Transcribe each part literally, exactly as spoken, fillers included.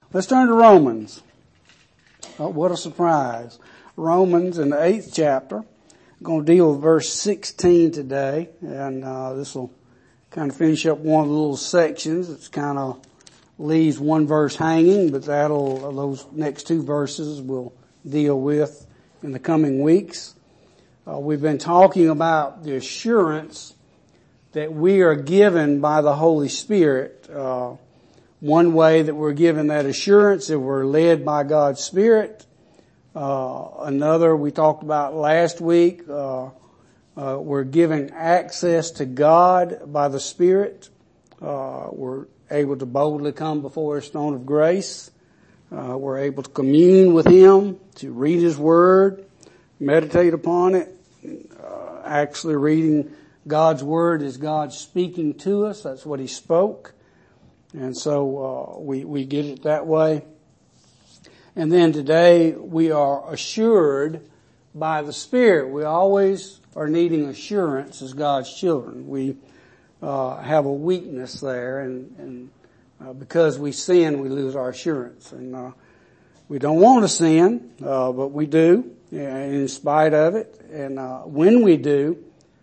Let's turn to Romans. Oh, what a surprise. Romans in the eighth chapter. I'm going to deal with verse sixteen today, and uh, this will kind of finish up one of the little sections. It's kind of leaves one verse hanging, but that'll, those next two verses we'll deal with in the coming weeks. Uh, we've been talking about the assurance that we are given by the Holy Spirit. Uh, one way that we're given that assurance is we're led by God's Spirit. Uh, another we talked about last week, uh, uh, we're given access to God by the Spirit. Uh, we're able to boldly come before His throne of grace. Uh, we're able to commune with Him, to read His Word, meditate upon it. Uh, actually reading God's Word is God speaking to us. That's what He spoke. And so, uh, we, we get it that way. And then today we are assured by the Spirit. We always are needing assurance as God's children. We, uh, have a weakness there, and, and, uh, because we sin, we lose our assurance. And, uh, we don't want to sin, uh, but we do, in spite of it. And, uh, when we do,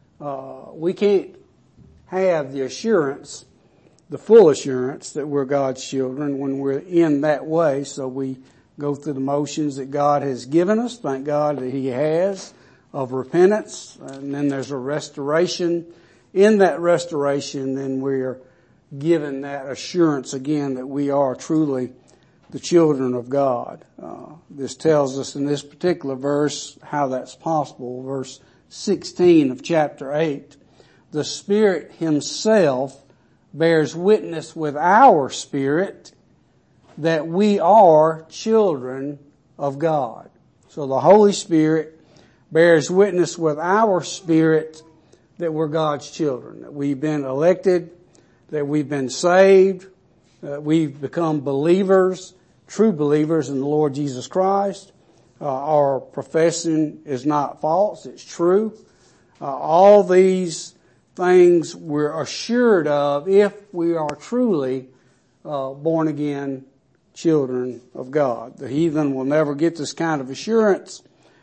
uh, we can't have the assurance, the full assurance that we're God's children when we're in that way. So we go through the motions that God has given us. Thank God that He has, of repentance. And then there's a restoration. In that restoration, then we are given that assurance again that we are truly the children of God. Uh, this tells us in this particular verse how that's possible. Verse sixteen of chapter eight. The Spirit Himself bears witness with our spirit that we are children of God. So the Holy Spirit bears witness with our spirit that we're God's children, that we've been elected, that we've been saved, that we've become believers, true believers in the Lord Jesus Christ. Uh, our profession is not false, it's true. Uh, all these things we're assured of if we are truly uh, born again children of God. The heathen will never get this kind of assurance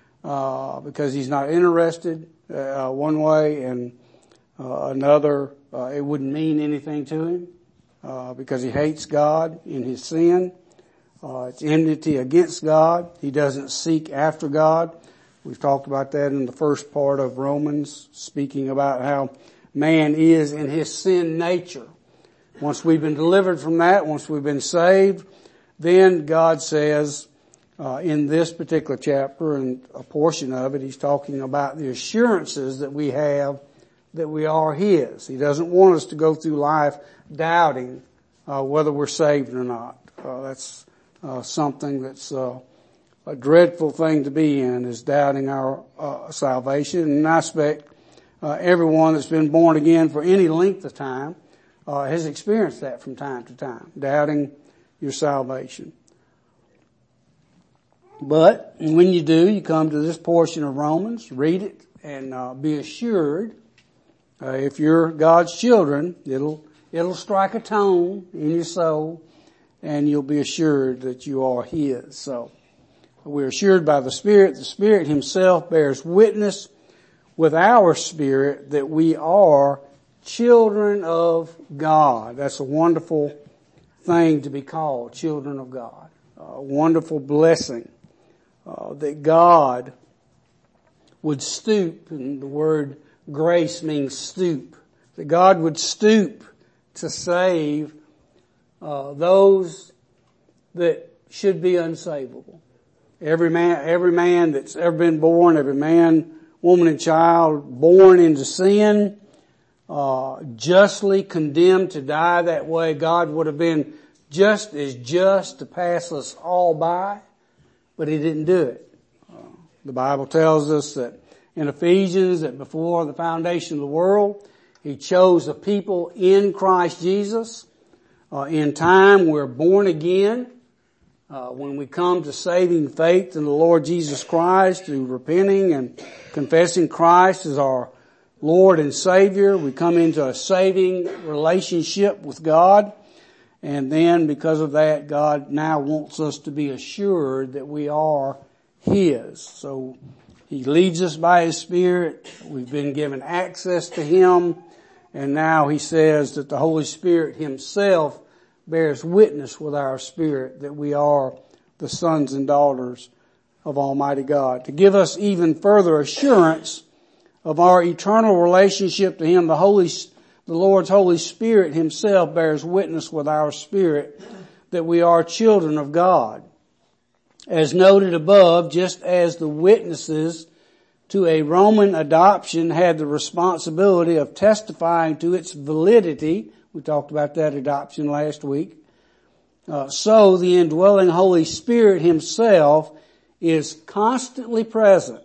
uh, because he's not interested uh, one way, and uh, another uh, it wouldn't mean anything to him uh, because he hates God in his sin. Uh, it's enmity against God. He doesn't seek after God. We've talked about that in the first part of Romans, speaking about how man is in his sin nature. Once we've been delivered from that, once we've been saved, then God says, uh, in this particular chapter and a portion of it, He's talking about the assurances that we have that we are His. He doesn't want us to go through life doubting, uh, whether we're saved or not. Uh, that's, uh, something that's, uh, a dreadful thing to be in, is doubting our, uh, salvation. And I expect Uh, everyone that's been born again for any length of time uh, has experienced that from time to time, doubting your salvation. But when you do, you come to this portion of Romans, read it, and uh, be assured. Uh, if you're God's children, it'll it'll strike a tone in your soul, and you'll be assured that you are His. So we're assured by the Spirit. The Spirit Himself bears witness with our spirit that we are children of God. That's a wonderful thing to be called, children of God. A wonderful blessing uh, that God would stoop, and the word grace means stoop, that God would stoop to save uh, those that should be unsavable. Every man, every man that's ever been born, every man, woman and child born into sin, uh, justly condemned to die that way. God would have been just as just to pass us all by, but He didn't do it. Uh, the Bible tells us that in Ephesians that before the foundation of the world, He chose a people in Christ Jesus. Uh, in time we're born again. Uh, when we come to saving faith in the Lord Jesus Christ through repenting and confessing Christ as our Lord and Savior, we come into a saving relationship with God. And then because of that, God now wants us to be assured that we are His. So He leads us by His Spirit. We've been given access to Him. And now He says that the Holy Spirit Himself bears witness with our spirit that we are the sons and daughters of Almighty God. To give us even further assurance of our eternal relationship to Him, the Holy, the Lord's Holy Spirit Himself bears witness with our spirit that we are children of God. As noted above, just as the witnesses to a Roman adoption had the responsibility of testifying to its validity, we talked about that adoption last week, uh, so the indwelling Holy Spirit Himself is constantly present,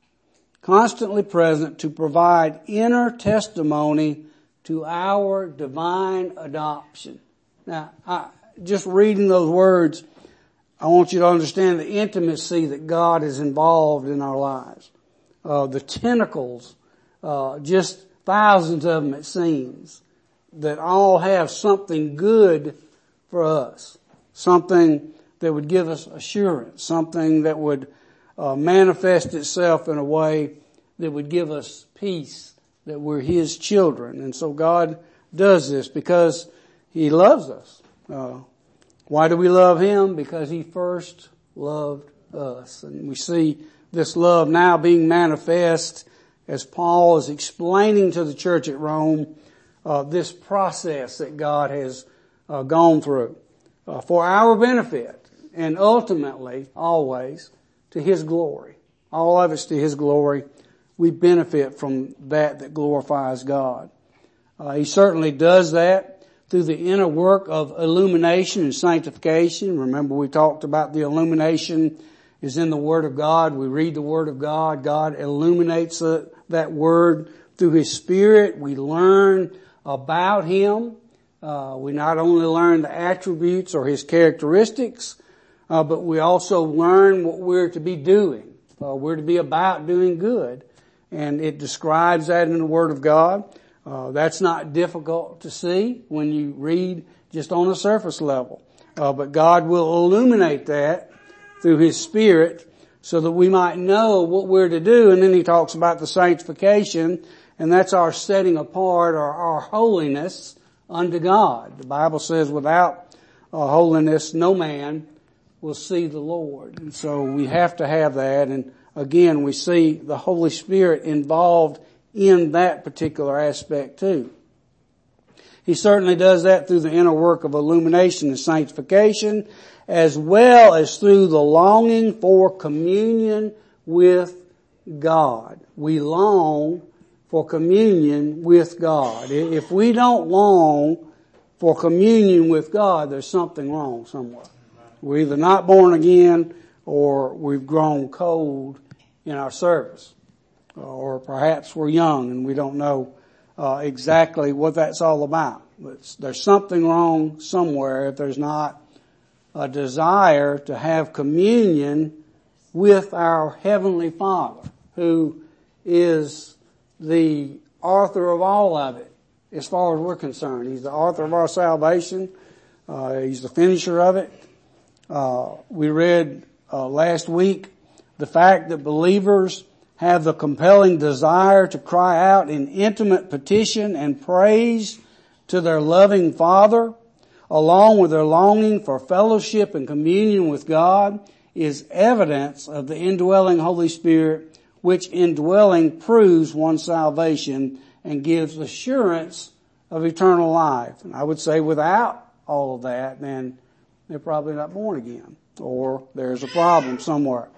constantly present to provide inner testimony to our divine adoption. Now, I, just reading those words, I want you to understand the intimacy that God is involved in our lives. Uh, the tentacles, uh, just thousands of them it seems, that all have something good for us. Something that would give us assurance. Something that would uh, manifest itself in a way that would give us peace, that we're His children. And so God does this because He loves us. Uh, why do we love Him? Because He first loved us. And we see this love now being manifest as Paul is explaining to the church at Rome uh, this process that God has uh, gone through uh, for our benefit and ultimately, always, to His glory. All of it's to His glory. We benefit from that that glorifies God. Uh, he certainly does that through the inner work of illumination and sanctification. Remember we talked about the illumination is in the Word of God. We read the Word of God. God illuminates uh, that Word through His Spirit. We learn about Him. Uh, we not only learn the attributes or His characteristics, uh, but we also learn what we're to be doing. Uh, we're to be about doing good. And it describes that in the Word of God. Uh, that's not difficult to see when you read just on a surface level. Uh, but God will illuminate that through His Spirit so that we might know what we're to do. And then He talks about the sanctification, and that's our setting apart or our holiness unto God. The Bible says without uh, holiness no man will see the Lord. And so we have to have that. And again, we see the Holy Spirit involved in that particular aspect too. He certainly does that through the inner work of illumination and sanctification, as well as through the longing for communion with God. We long for communion with God. If we don't long for communion with God, there's something wrong somewhere. We're either not born again or we've grown cold in our service. Or perhaps we're young and we don't know uh, exactly what that's all about. But there's something wrong somewhere if there's not a desire to have communion with our Heavenly Father, who is the author of all of it as far as we're concerned. He's the author of our salvation. Uh, he's the finisher of it. Uh, we read uh, last week the fact that believers have the compelling desire to cry out in intimate petition and praise to their loving Father, along with their longing for fellowship and communion with God, is evidence of the indwelling Holy Spirit, which indwelling proves one's salvation and gives assurance of eternal life. And I would say without all of that, then they're probably not born again, or there's a problem somewhere.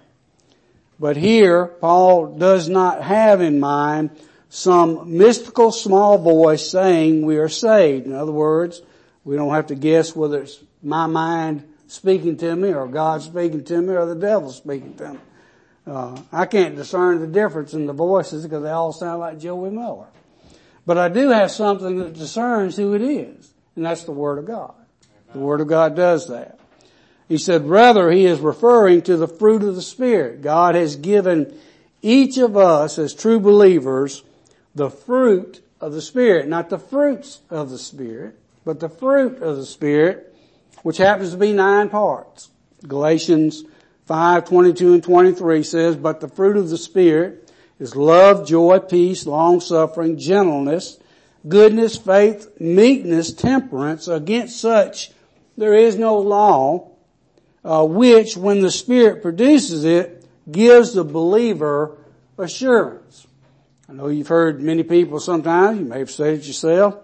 But here, Paul does not have in mind some mystical small voice saying we are saved. In other words, we don't have to guess whether it's my mind speaking to me or God speaking to me or the devil speaking to me. Uh, I can't discern the difference in the voices because they all sound like Joey Miller. But I do have something that discerns who it is, and that's the Word of God. The Word of God does that. He said, rather, he is referring to the fruit of the Spirit. God has given each of us as true believers the fruit of the Spirit, not the fruits of the Spirit. but the fruit of the Spirit, which happens to be nine parts. Galatians five, twenty-two and twenty-three says, but the fruit of the Spirit is love, joy, peace, long-suffering, gentleness, goodness, faith, meekness, temperance. Against such there is no law, uh, which when the Spirit produces it, gives the believer assurance. I know you've heard many people sometimes, you may have said it yourself,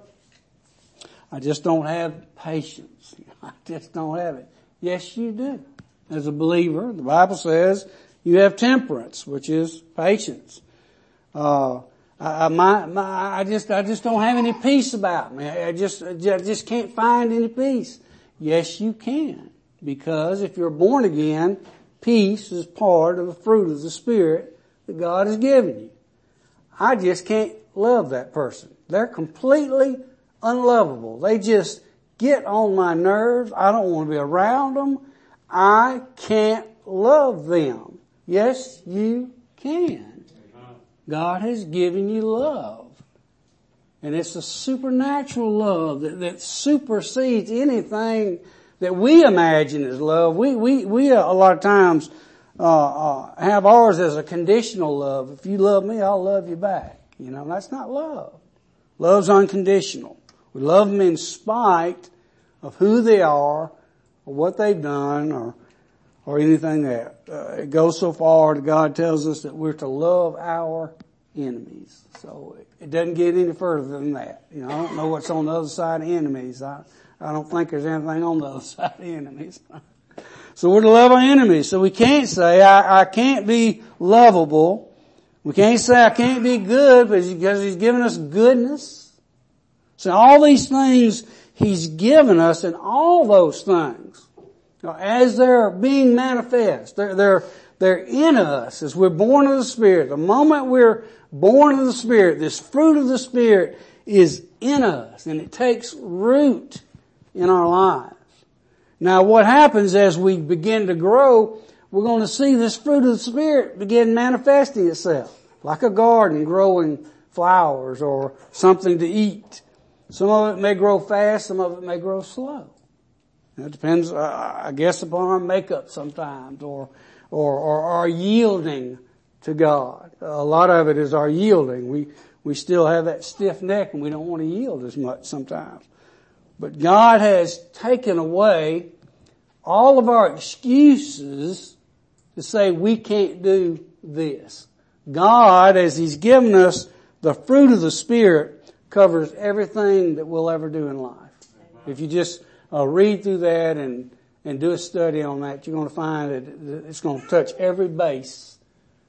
I just don't have patience. I just don't have it. Yes, you do. As a believer, the Bible says you have temperance, which is patience. Uh, I, I, my, my, I just, I just don't have any peace about me. I just, I just can't find any peace. Yes, you can. Because if you're born again, peace is part of the fruit of the Spirit that God has given you. I just can't love that person. They're completely unlovable. They just get on my nerves. I don't want to be around them. I can't love them. Yes, you can. God has given you love. And it's a supernatural love that, that supersedes anything that we imagine as love. We, we, we uh, a lot of times, uh, uh, have ours as a conditional love. If you love me, I'll love you back. You know, that's not love. Love's unconditional. We love them in spite of who they are, or what they've done, or, or anything that. Uh, it goes so far that God tells us that we're to love our enemies. So it doesn't get any further than that. You know, I don't know what's on the other side of enemies. I, I don't think there's anything on the other side of enemies. So we're to love our enemies. So we can't say, I, I can't be lovable. We can't say I can't be good because He's given us goodness. So all these things He's given us, and all those things, you know, as they're being manifest, they're, they're, they're in us as we're born of the Spirit. The moment we're born of the Spirit, this fruit of the Spirit is in us, and it takes root in our lives. Now what happens as we begin to grow, we're going to see this fruit of the Spirit begin manifesting itself, like a garden growing flowers or something to eat. Some of it may grow fast, some of it may grow slow. It depends, uh, I guess, upon our makeup sometimes, or, or, or our yielding to God. A lot of it is our yielding. We, we still have that stiff neck and we don't want to yield as much sometimes. But God has taken away all of our excuses to say we can't do this. God, as He's given us the fruit of the Spirit, covers everything that we'll ever do in life. If you just uh, read through that and, and do a study on that, you're going to find that it's going to touch every base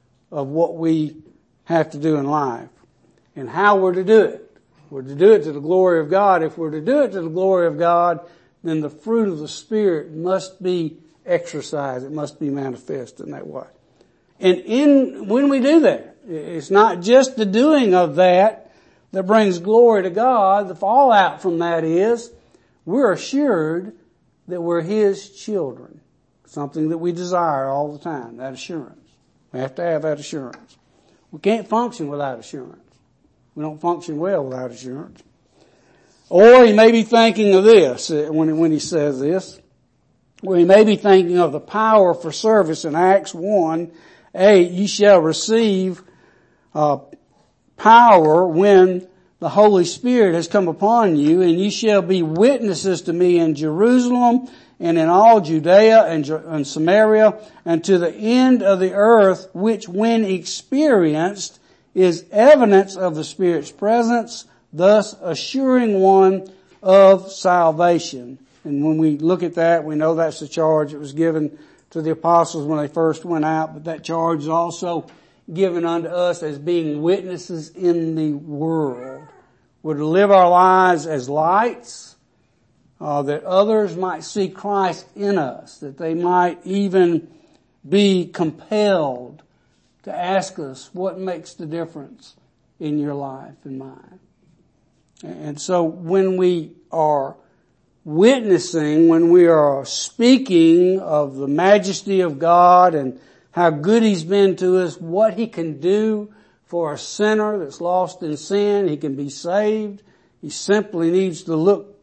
of what we have to do in life and how we're to do it. We're to do it to the glory of God. If we're to do it to the glory of God, then the fruit of the Spirit must be exercised. It must be manifest in that way. And in, when we do that, it's not just the doing of that that brings glory to God. The fallout from that is we're assured that we're His children. Something that we desire all the time, that assurance. We have to have that assurance. We can't function without assurance. We don't function well without assurance. Or he may be thinking of this when, when he says this. Or he may be thinking of the power for service in Acts one eight. You shall receive uh, power when the Holy Spirit has come upon you, and you shall be witnesses to me in Jerusalem and in all Judea and, and Samaria and to the end of the earth, which when experienced is evidence of the Spirit's presence, thus assuring one of salvation. And when we look at that, we know that's the charge that was given to the apostles when they first went out, but that charge is also given unto us as being witnesses in the world. We're to live our lives as lights, uh, that others might see Christ in us, that they might even be compelled to ask us what makes the difference in your life and mine. And so when we are witnessing, when we are speaking of the majesty of God and how good He's been to us, what He can do for a sinner that's lost in sin, he can be saved. He simply needs to look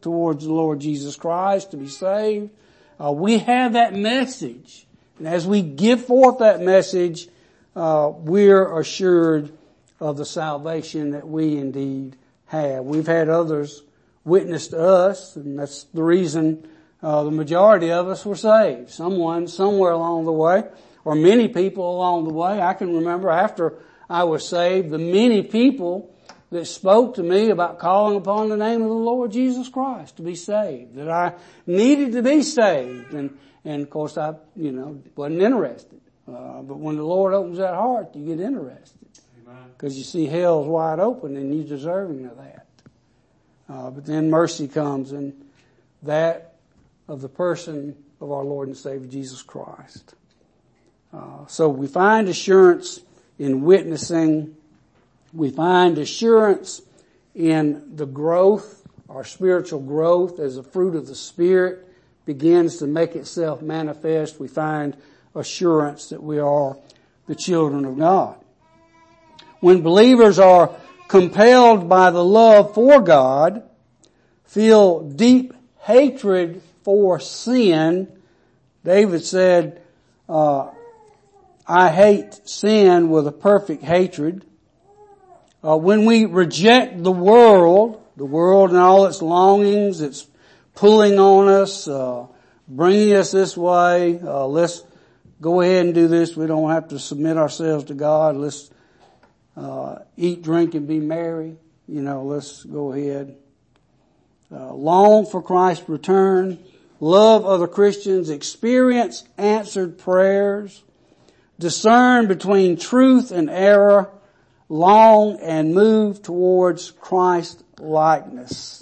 towards the Lord Jesus Christ to be saved. Uh, we have that message. And as we give forth that message, uh, we're assured of the salvation that we indeed have. We've had others witness to us, and that's the reason uh, the majority of us were saved. Someone, somewhere along the way, or many people along the way. I can remember after I was saved, the many people that spoke to me about calling upon the name of the Lord Jesus Christ to be saved, that I needed to be saved. And, and of course I, you know, wasn't interested. Uh, but when the Lord opens that heart, you get interested. Because you see hell's wide open and you're deserving of that. Uh, but then mercy comes, and that of the person of our Lord and Savior Jesus Christ. Uh, so we find assurance in witnessing. We find assurance in the growth, our spiritual growth as a fruit of the Spirit begins to make itself manifest. We find assurance that we are the children of God. When believers are compelled by the love for God, feel deep hatred for sin, David said, uh, I hate sin with a perfect hatred. Uh, when we reject the world, the world and all its longings, it's pulling on us, uh, bringing us this way, uh, let's go ahead and do this. We don't have to submit ourselves to God. Let's Uh, eat, drink, and be merry. You know, let's go ahead. Uh, long for Christ's return. Love other Christians. Experience answered prayers. Discern between truth and error. Long and move towards Christ likeness.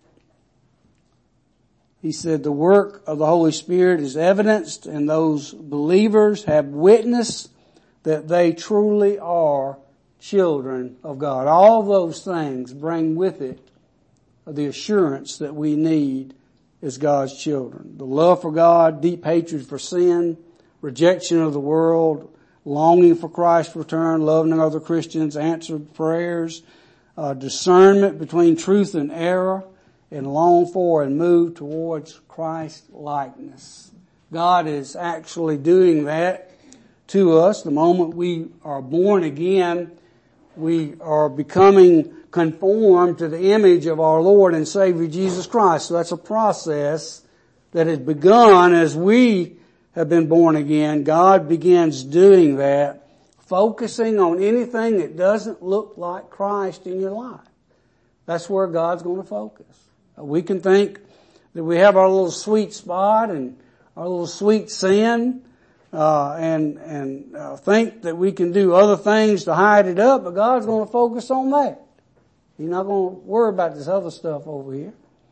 He said the work of the Holy Spirit is evidenced, and those believers have witnessed that they truly are children of God. All those things bring with it the assurance that we need as God's children. The love for God, deep hatred for sin, rejection of the world, longing for Christ's return, loving other Christians, answered prayers, uh, discernment between truth and error, and long for and move towards Christ likeness. God is actually doing that to us. The moment we are born again, we are becoming conformed to the image of our Lord and Savior Jesus Christ. So that's a process that has begun as we have been born again. God begins doing that, focusing on anything that doesn't look like Christ in your life. That's where God's going to focus. We can think that we have our little sweet spot and our little sweet sin, Uh, and, and, uh, think that we can do other things to hide it up, but God's going to focus on that. He's not going to worry about this other stuff over here,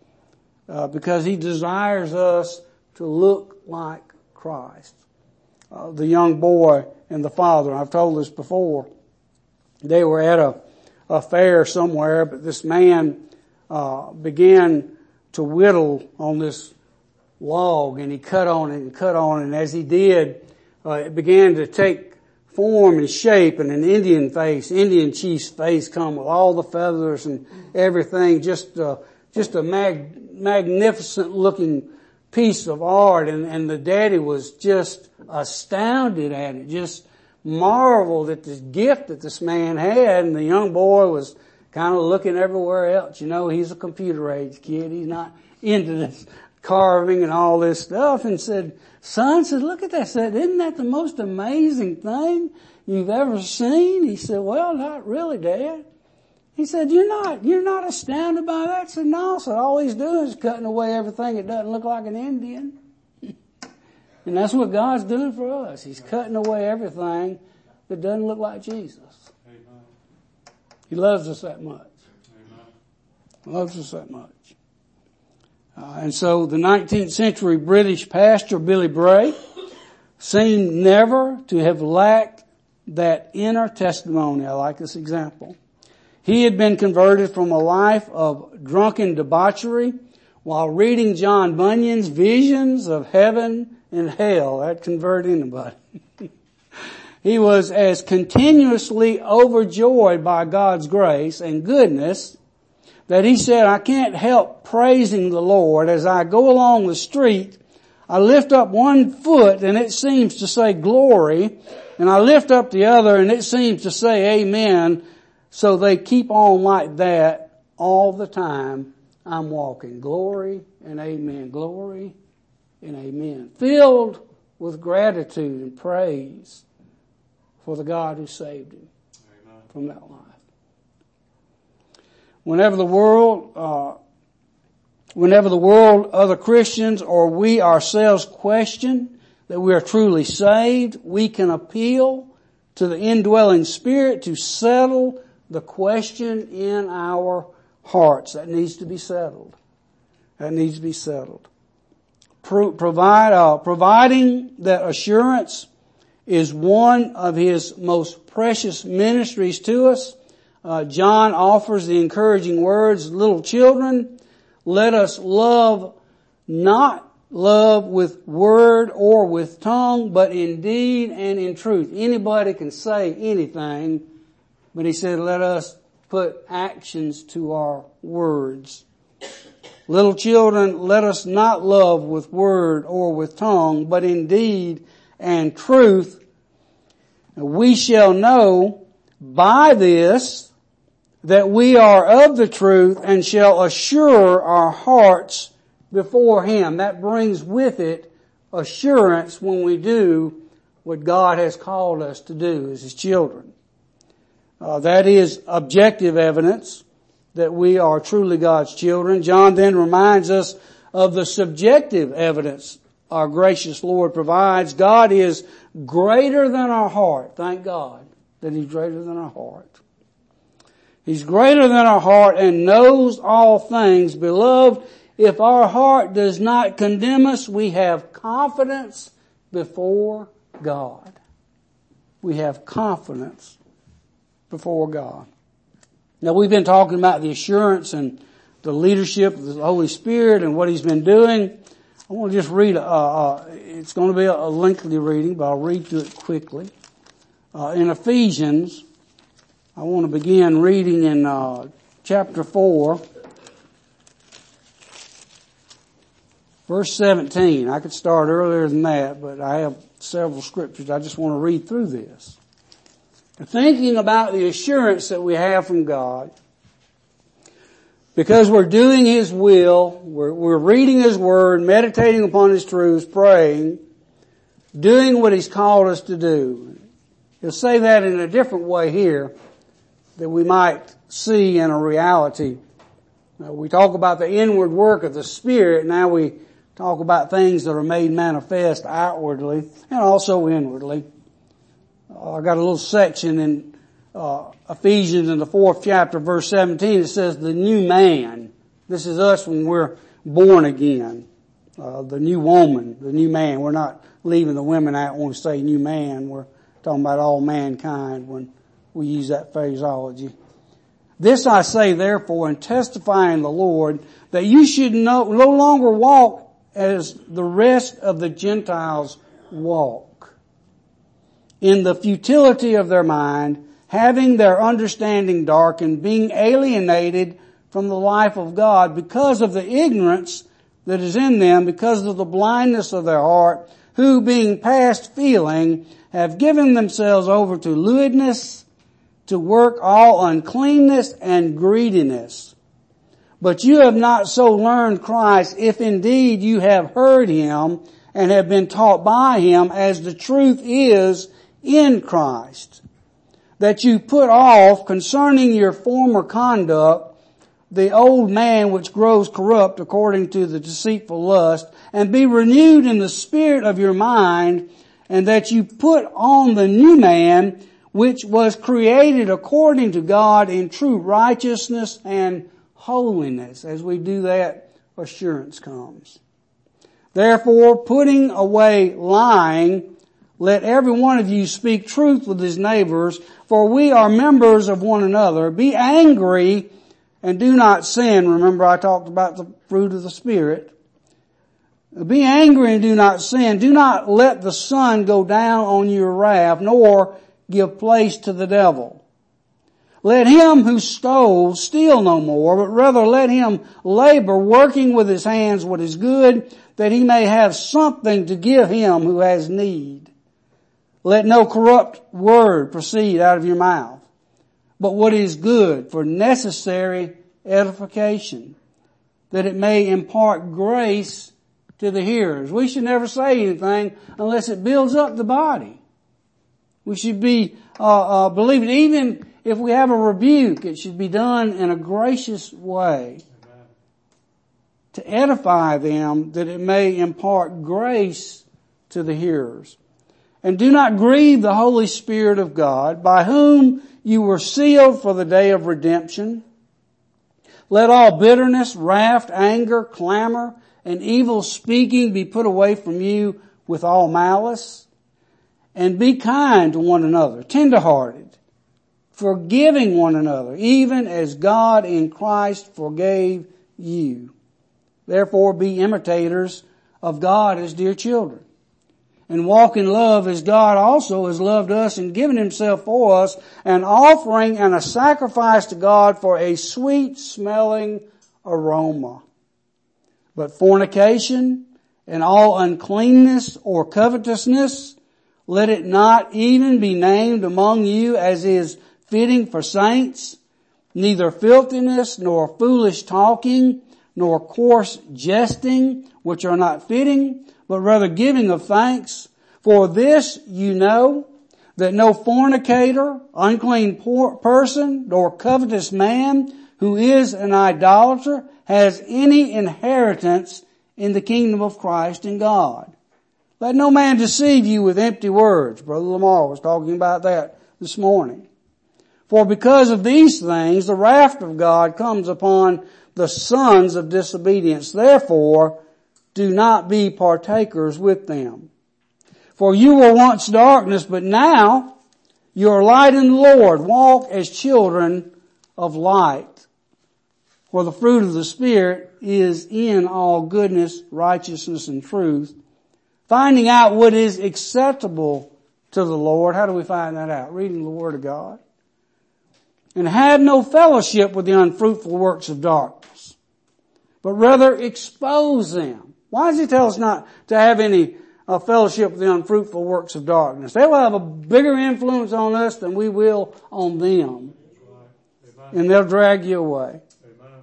uh, because He desires us to look like Christ. Uh, the young boy and the father, I've told this before, they were at a, a fair somewhere, but this man, uh, began to whittle on this log, and he cut on it and cut on it, and as he did, Uh, it began to take form and shape, and an Indian face, Indian chief's face come with all the feathers and everything, just, uh, just a mag, magnificent looking piece of art, and, and the daddy was just astounded at it, just marveled at the gift that this man had, and the young boy was kind of looking everywhere else. You know, he's a computer age kid. He's not into this carving and all this stuff, and said, son, said, look at that. Said, isn't that the most amazing thing you've ever seen? He said, well, not really, Dad. He said, you're not, you're not astounded by that? I said, no. So all he's doing is cutting away everything that doesn't look like an Indian. And that's what God's doing for us. He's cutting away everything that doesn't look like Jesus. Amen. He loves us that much. Amen. He loves us that much. Uh, and so the nineteenth century British pastor Billy Bray seemed never to have lacked that inner testimony. I like this example. He had been converted from a life of drunken debauchery while reading John Bunyan's visions of heaven and hell. That converted anybody. He was as continuously overjoyed by God's grace and goodness that he said, I can't help praising the Lord as I go along the street. I lift up one foot and it seems to say glory, and I lift up the other and it seems to say amen. So they keep on like that all the time I'm walking. Glory and amen. Glory and amen. Filled with gratitude and praise for the God who saved him Amen. From that life. Whenever the world, uh, whenever the world, other Christians, or we ourselves question that we are truly saved, we can appeal to the indwelling Spirit to settle the question in our hearts. That needs to be settled. That needs to be settled. Pro- provide, uh, providing that assurance is one of his most precious ministries to us. Uh, John offers the encouraging words, little children, let us love, not love with word or with tongue, but in deed and in truth. Anybody can say anything, but he said, let us put actions to our words. Little children, let us not love with word or with tongue, but in deed and truth. We shall know by this that we are of the truth and shall assure our hearts before him. That brings with it assurance when we do what God has called us to do as his children. Uh, that is objective evidence that we are truly God's children. John then reminds us of the subjective evidence our gracious Lord provides. God is greater than our heart. Thank God that he's greater than our heart. He's greater than our heart and knows all things. Beloved, if our heart does not condemn us, we have confidence before God. We have confidence before God. Now, we've been talking about the assurance and the leadership of the Holy Spirit and what he's been doing. I want to just read, uh, uh it's going to be a lengthy reading, but I'll read through it quickly. Uh, in Ephesians, I want to begin reading in uh, chapter four, verse seventeen. I could start earlier than that, but I have several scriptures. I just want to read through this. Thinking about the assurance that we have from God, because we're doing his will, we're, we're reading his word, meditating upon his truths, praying, doing what he's called us to do. He'll say that in a different way here that we might see in a reality. Now, we talk about the inward work of the Spirit. Now we talk about things that are made manifest outwardly and also inwardly. Uh, I got a little section in uh, Ephesians in the fourth chapter, verse seventeen. It says, the new man. This is us when we're born again. Uh, the new woman, the new man. We're not leaving the women out when we say new man. We're talking about all mankind when we use that phraseology. This I say therefore and testify in the Lord that you should no, no longer walk as the rest of the Gentiles walk, in the futility of their mind, having their understanding darkened, being alienated from the life of God because of the ignorance that is in them, because of the blindness of their heart, who being past feeling have given themselves over to lewdness, to work all uncleanness and greediness. But you have not so learned Christ, if indeed you have heard him and have been taught by him, as the truth is in Christ, that you put off concerning your former conduct the old man which grows corrupt according to the deceitful lust, and be renewed in the spirit of your mind, and that you put on the new man which was created according to God in true righteousness and holiness. As we do that, assurance comes. Therefore, putting away lying, let every one of you speak truth with his neighbors, for we are members of one another. Be angry and do not sin. Remember, I talked about the fruit of the Spirit. Be angry and do not sin. Do not let the sun go down on your wrath, nor give place to the devil. Let him who stole steal no more, but rather let him labor, working with his hands what is good, that he may have something to give him who has need. Let no corrupt word proceed out of your mouth, but what is good for necessary edification, that it may impart grace to the hearers. We should never say anything unless it builds up the body. We should be uh, uh believing, even if we have a rebuke, it should be done in a gracious way. Amen. To edify them, that it may impart grace to the hearers. And do not grieve the Holy Spirit of God, by whom you were sealed for the day of redemption. Let all bitterness, wrath, anger, clamor, and evil speaking be put away from you with all malice. And be kind to one another, tenderhearted, forgiving one another, even as God in Christ forgave you. Therefore be imitators of God as dear children, and walk in love as God also has loved us and given himself for us, an offering and a sacrifice to God for a sweet smelling aroma. But fornication and all uncleanness or covetousness, let it not even be named among you as is fitting for saints, neither filthiness nor foolish talking, nor coarse jesting, which are not fitting, but rather giving of thanks. For this you know, that no fornicator, unclean person, nor covetous man who is an idolater has any inheritance in the kingdom of Christ and God. Let no man deceive you with empty words. Brother Lamar was talking about that this morning. For because of these things, the wrath of God comes upon the sons of disobedience. Therefore, do not be partakers with them. For you were once darkness, but now you are light in the Lord. Walk as children of light. For the fruit of the Spirit is in all goodness, righteousness, and truth, finding out what is acceptable to the Lord. How do we find that out? Reading the Word of God. And have no fellowship with the unfruitful works of darkness, but rather expose them. Why does he tell us not to have any uh, fellowship with the unfruitful works of darkness? They will have a bigger influence on us than we will on them. Right. And they'll drag you away. Amen.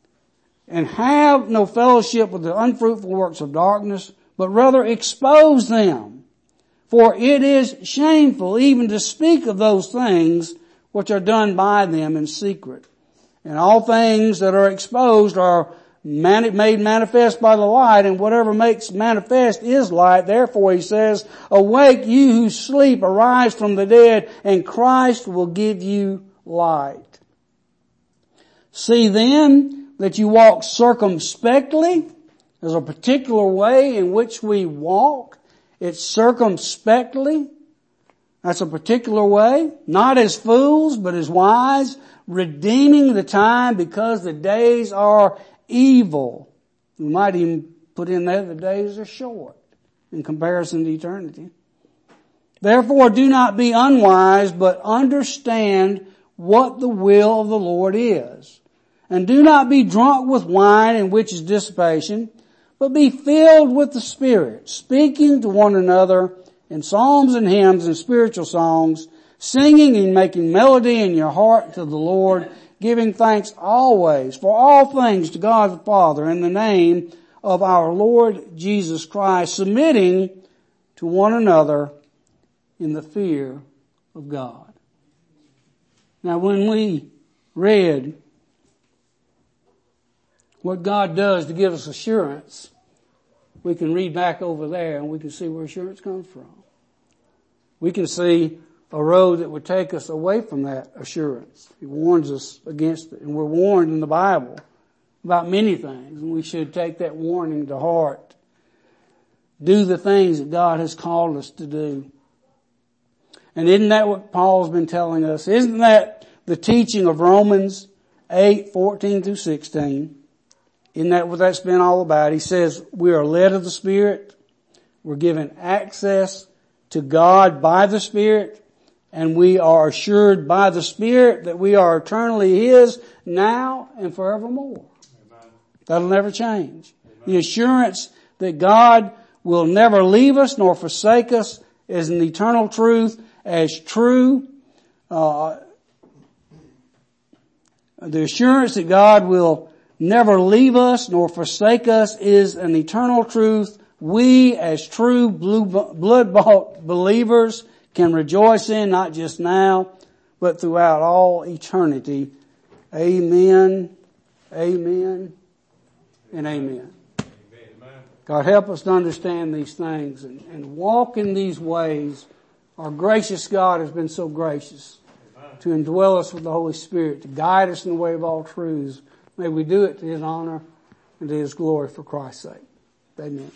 And have no fellowship with the unfruitful works of darkness, but rather expose them. For it is shameful even to speak of those things which are done by them in secret. And all things that are exposed are made manifest by the light, and whatever makes manifest is light. Therefore he says, awake you who sleep, arise from the dead, and Christ will give you light. See then that you walk circumspectly. There's a particular way in which we walk. It's circumspectly. That's a particular way. Not as fools, but as wise, redeeming the time because the days are evil. We might even put in there the days are short in comparison to eternity. Therefore do not be unwise, but understand what the will of the Lord is. And do not be drunk with wine, in which is dissipation, but be filled with the Spirit, speaking to one another in psalms and hymns and spiritual songs, singing and making melody in your heart to the Lord, giving thanks always for all things to God the Father in the name of our Lord Jesus Christ, submitting to one another in the fear of God. Now when we read what God does to give us assurance, we can read back over there and we can see where assurance comes from. We can see a road that would take us away from that assurance. He warns us against it. And we're warned in the Bible about many things, and we should take that warning to heart. Do the things that God has called us to do. And isn't that what Paul's been telling us? Isn't that the teaching of Romans eight, fourteen through sixteen? Isn't that what that's been all about? He says we are led of the Spirit. We're given access to God by the Spirit. And we are assured by the Spirit that we are eternally His now and forevermore. Amen. That'll never change. Amen. The assurance that God will never leave us nor forsake us is an eternal truth as true. Uh, the assurance that God will never leave us nor forsake us is an eternal truth we as true blood-bought believers can rejoice in, not just now, but throughout all eternity. Amen, amen, and amen. God, help us to understand these things and, and walk in these ways. Our gracious God has been so gracious to indwell us with the Holy Spirit, to guide us in the way of all truths. May we do it to His honor and to His glory for Christ's sake. Amen.